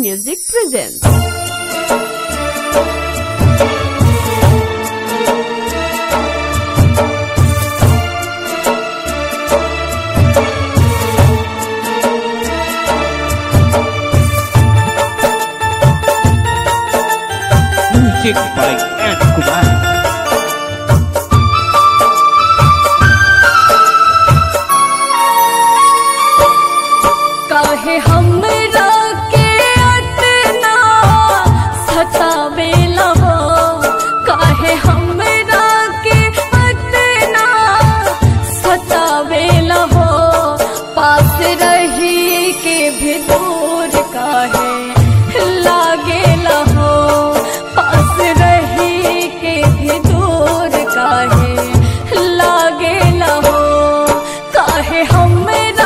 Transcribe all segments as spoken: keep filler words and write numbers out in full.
Music presents. Music by N. Kumar. काहे हमरा के अतना सतावेला हो, काहे हमरा के अतना सतावेला हो, पास रही के भी दूर काहे लागेला हो, पास रही के भी दूर काहे लागेला हो, काहे हमरा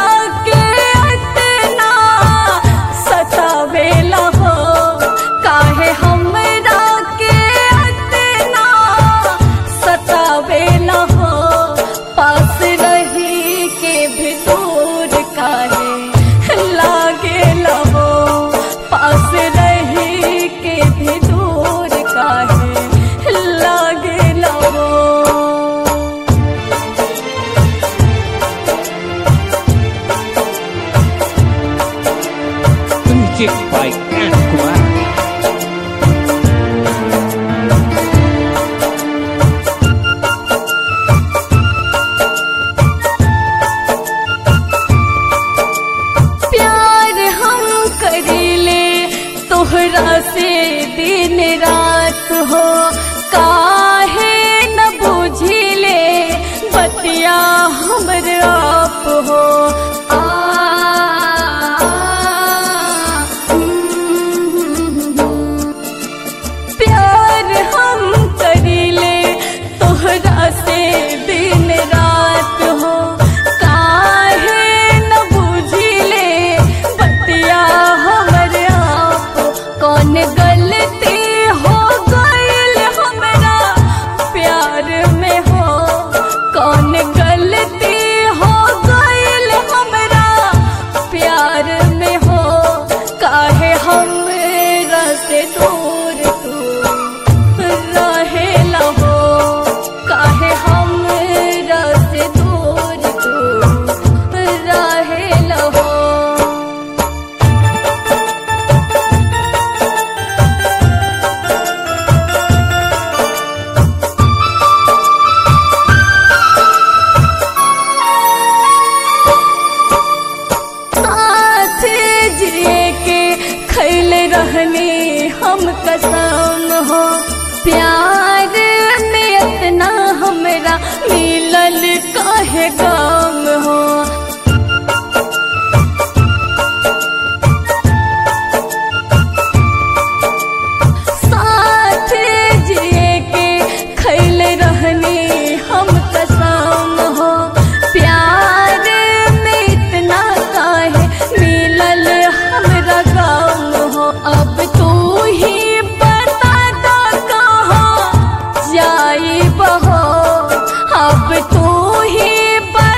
सतावेला हो, काहे हमरा के अतना सतावेला हो, पास रही के भी दूर काहे लागेला हो, पास रही के भी दूर काहे लागेला हो। Music by N. Kumar. प्यार हम करीले तोहरा से दिन रात हो, काहे न बुझिले बतिया हमर आप हो। आ प्यार हम करीले तोहरा से दिन रात हो, काहे न बुझिले बतिया हमर आप। कौन गलती हो गइल हमरा प्यार में हो, कौन गलती हो गइल हमरा प्यार में हो, काहे हमरा से दूर तू रहेला हो, काहे हमरा से दूर तू रहेला हो। साथ जिए के खैले रहने हम कसम हो, प्यार में इतना हमरा मिलल काहे गम हो। साथ जिए के खैले रहने हम कसम हो, प्यार में इतना काहे मिलल हमरा गम हो। अब तू ही बता दो कहाँ जाई बहो, अब तू ही बता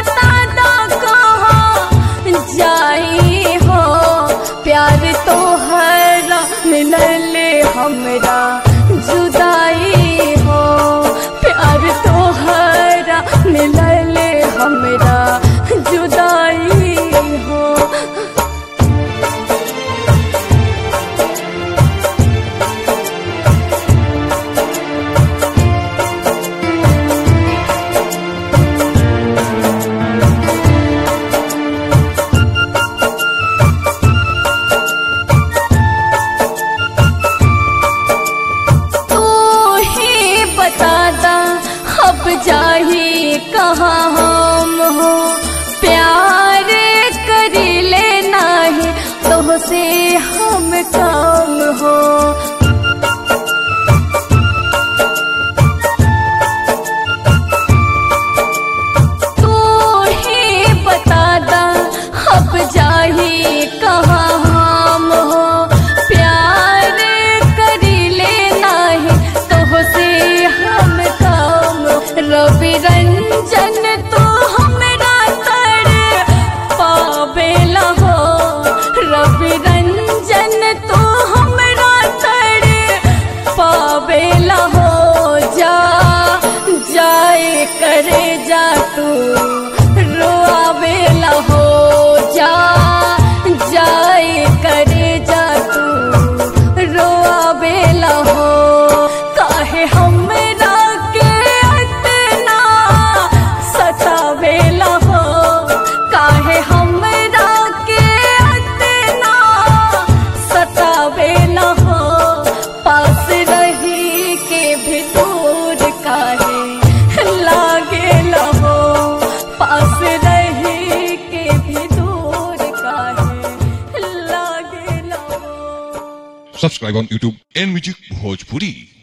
Subscribe on YouTube N Music Bhojpuri.